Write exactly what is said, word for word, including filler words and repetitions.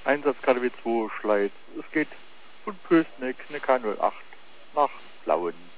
Einsatz K D W zwei Schleiz. Es geht von Pößneck, eine K null acht nach Plauen.